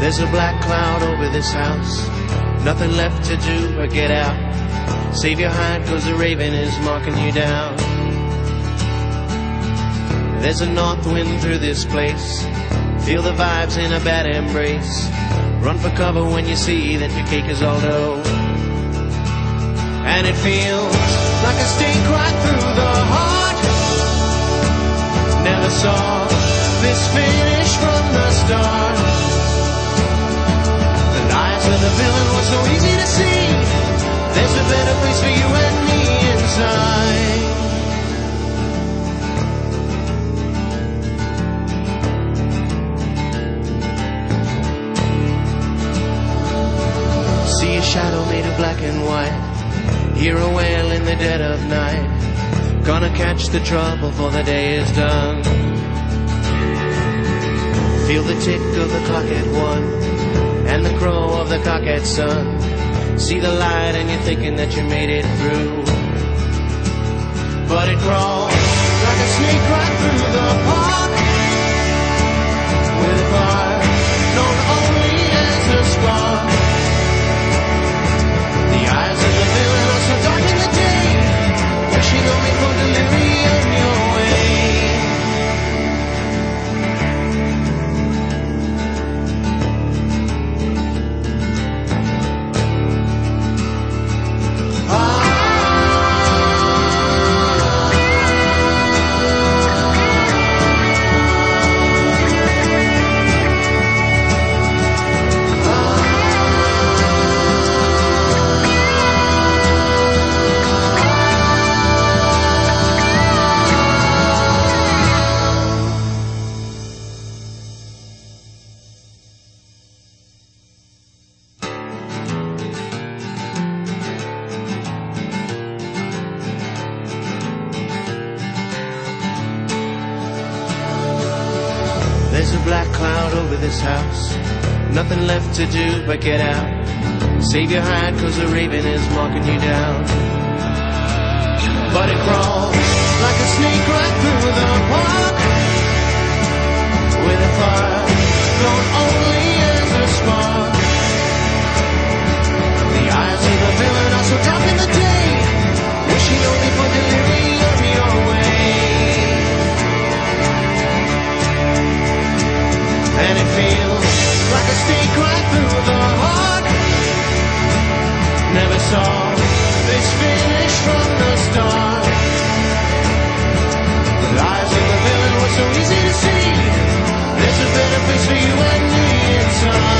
There's a black cloud over this house, nothing left to do but get out. Save your hide, cause the raven is marking you down. There's a north wind through this place, feel the vibes in a bad embrace. Run for cover when you see that your cake is all dough. And it feels like a stake right through the heart. Never saw this finish from the start. The lies of the villain were so easy to see. There's a better place for you and me inside. See a shadow made of black and white, hear a wail in the dead of night. Gonna catch the trouble before the day is done. Feel the tick of the clock at 1 and the crow of the cock at sun. See the light and you're thinking that you made it through, but it crawls like a snake right through the park, with a fire known only as a spark. The eyes of the villain are so dark in the day, wishing only for delirium your way. There's a black cloud over this house, nothing left to do but get out. Save your hide, cause the raven is marking you down. But it crawls like a snake right through the park, with a fire known only as a spark. The eyes of the villain are so dark in the day, wishing only for delirium your way. And it feels like a stake right through the heart. Never saw this finish from the start. The lies of the villain were so easy to see. There's a better place for you and me inside.